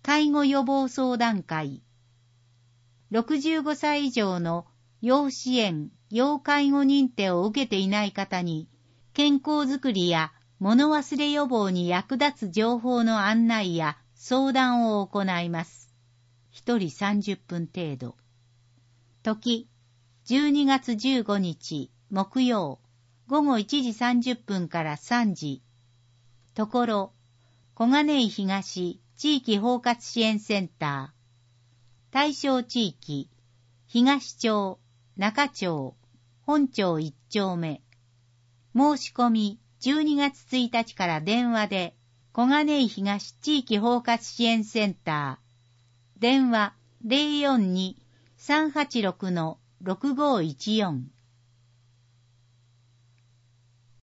介護予防相談会。65歳以上の要支援、要介護認定を受けていない方に、健康づくりや物忘れ予防に役立つ情報の案内や相談を行います。1人30分程度。時、12月15日木曜、午後1時30分から3時。ところ、小金井東地域包括支援センター。対象地域、東町、中町、本町1丁目。申し込み12月1日から電話で、小金井東地域包括支援センター。電話 042-386-6514